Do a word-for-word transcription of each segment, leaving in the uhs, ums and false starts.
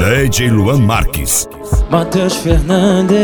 D J Luan Marques. Matheus Fernandes.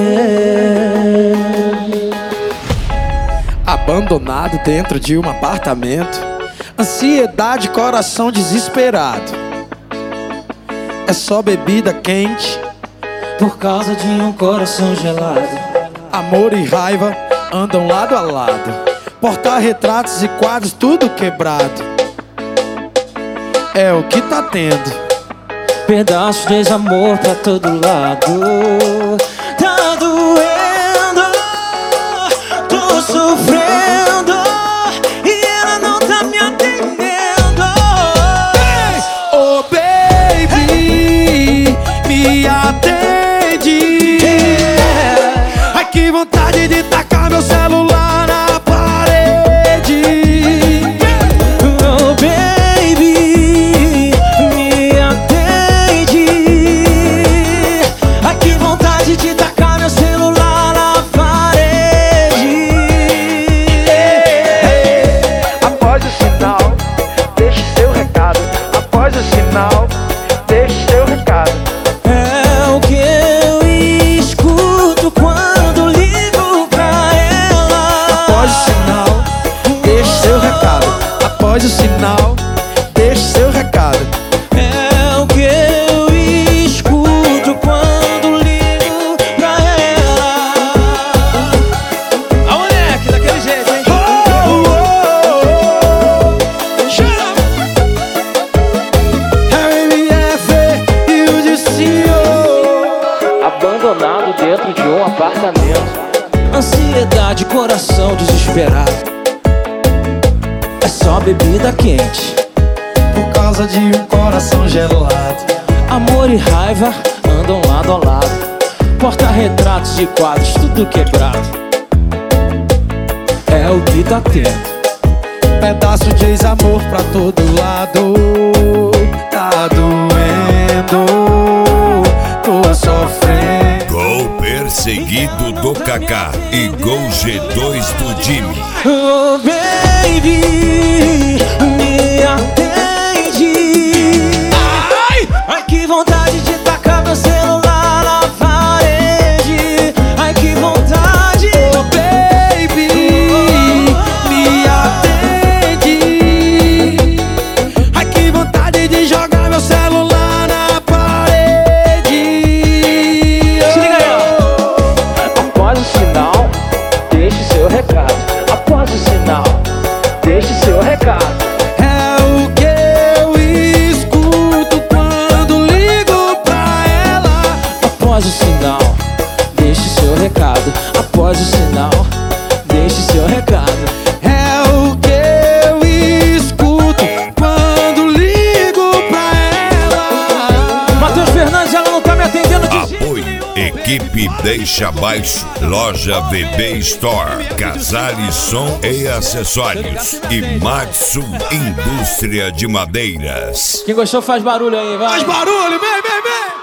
Abandonado dentro de um apartamento, ansiedade, coração desesperado. É só bebida quente Por causa de um coração gelado. Amor e raiva andam lado a lado. Porta-retratos e quadros tudo quebrado. É o que tá tendo. Pedaços de desamor pra todo lado. Tá doendo, tô sofrendo e ela não tá me atendendo. Oh baby, me atende. Ai que vontade de tacar meu celular na parede. Oh baby, me atende. Ai que vontade de tacar meu celular na parede. Após o sinal, deixe seu recado. Após o sinal, deixe seu recado. É o que eu escuto quando ligo pra ela. Após o sinal, deixe seu recado. Após o sinal, deixe seu recado. É o que eu escuto quando ligo pra ela. A moleque, daquele jeito, hein? Oh, oh, oh. Chama! R M F e o Dicinho. Abandonado dentro de um apartamento. Ansiedade, coração desesperado. É só bebida quente. Por causa de um coração gelado. Amor e raiva andam lado a lado. Porta-retratos e quadros tudo quebrado. É o que tá tendo. Pedaço de ex-amor pra todo lado. Tá doendo, tô sofrendo. Gol perseguido do Kaká e gol G dois do Jimmy. Oh baby, me atende. Ai, ai que vontade de tacar meu celular na parede. Ai que vontade. Oh baby, me atende. Ai que vontade de jogar meu celular na parede. Se liga aí, ó. Após o sinal, deixe seu recado. Após o sinal, deixe seu recado. É o que eu escuto quando ligo pra ela. Após o sinal, deixe seu recado. Após o sinal, deixe seu recado. É o que eu escuto quando ligo pra ela. Matheus Fernandes, ela não tá me atendendo de jeito Apoio nenhum. Equipe Deixa Baixo, Loja B B Store, Casale Som e Acessórios e Matsu Indústria de Madeiras. Quem gostou faz barulho aí, vai. Faz barulho, vem, vem, vem.